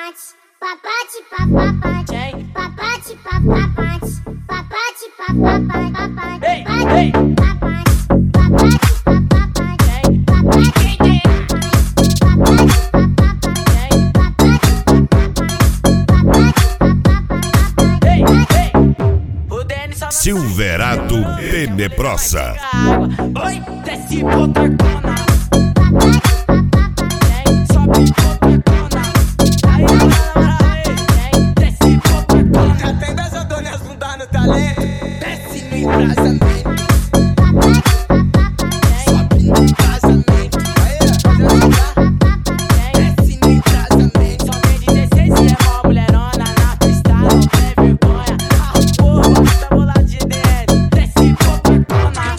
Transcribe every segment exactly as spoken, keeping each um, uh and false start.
papate, papate, papate, papate, papate, papate, papate, ei, ei, papate, papate, Silverado Tenebrosa. Oi, desce potacona. Sobe potacona. Aí, aí, desce potacona. Já tem das adonas bunda no talento. Desce no embrasamento. Sobe no embrasamento. Desce no embrasamento. Só tem dezesseis e é uma mulherona na pista. Não tem vergonha. Ah, porra, tá bolado de D L. Desce potacona.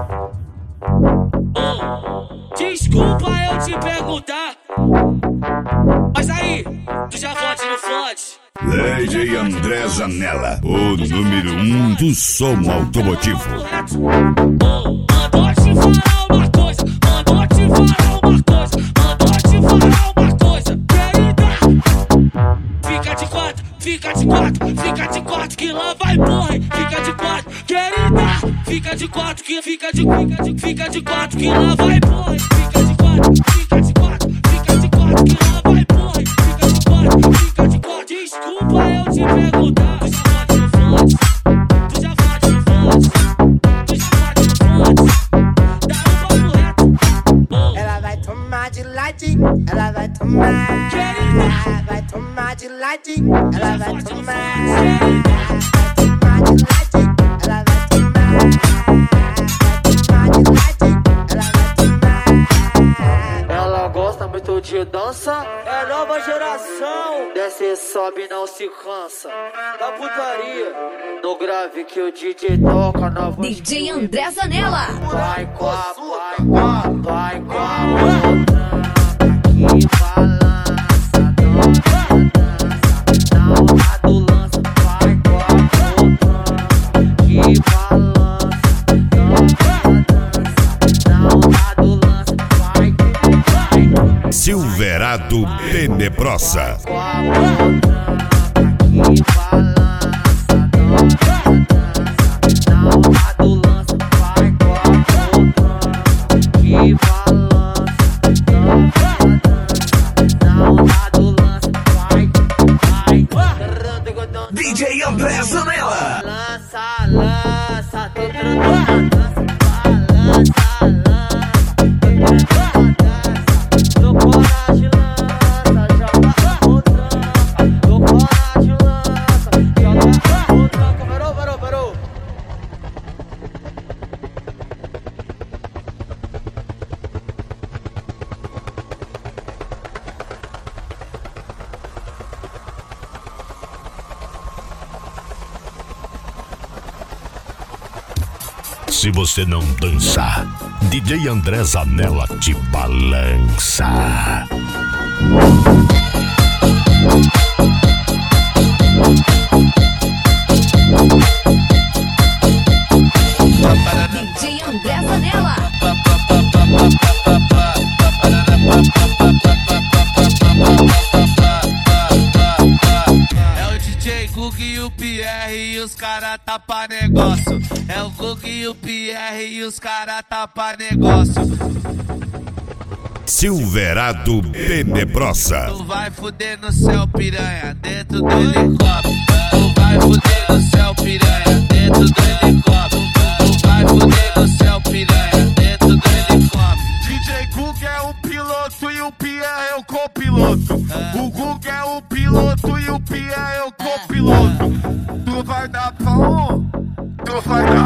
Desculpa eu te perguntar, mas aí, tu já fode no fode? D J André Zanella, o número um do som automotivo. Mandou te falar uma coisa, mandou te falar uma coisa, mandou te falar uma coisa. Querida, fica de quatro, fica de quatro, fica de quatro que lá vai porra. Fica de quatro, querida, fica de quatro que fica de fica de fica de quatro que lá vai porra. Fica de quatro, fica de quatro, fica de quatro que lá vai porra. Fica de quatro, fica de quatro. Desculpa eu te perguntar, tu já fode no fode, tu já fode no fode, tu já fode no fode. Dá um papo reto. Ela vai tomar de ladinho, ela vai tomar, Querida, vai tomar de ladinho, ela vai tomar, Querida, vai tomar de ladinho, ela vai tomar, vai tomar de ladinho, ela vai tomar. Ela gosta muito de dança, é nova geração. Desce, sobe, não se cansa. Da putaria, no grave que o D J toca na voz. D J André Zanella. Vai com a, vai com a, vai com a. Que balança, dança, dança. Na hora do lança, vai com a. Que balança, dança, dança. Na hora do lança, vai com a. Silverado Tenebrosa. Com a que balança, dança, dança. Na hora do lança, vai com a que balança, dança, dança. Na hora do lança, vai, vai. D J André Zanella. Lança, lança, tô tranquilo na dança. Balança, lança, tô tranquilo na dança. Tô coragem, lança, joga o tranca. Tô coragem, lança, joga o tranca. Parou, parou, parou. Se você não dançar, D J André Zanella te balança. D J André Zanella. é o D J Cook e o Pierre e os cara tá pra negócio. É o Cook e o Pierre e os cara tá pra negócio. Silverado Tenebrosa. Tu vai fuder no céu, piranha, dentro do helicóptero. Tu vai fuder no céu, piranha, dentro do helicóptero. Tu vai fuder no céu, piranha, dentro do helicóptero. D J Cook é o piloto e o Pierre é o copiloto. O Cook é o piloto e o Pierre é o copiloto. Tu vai dar pra um, tu vai dar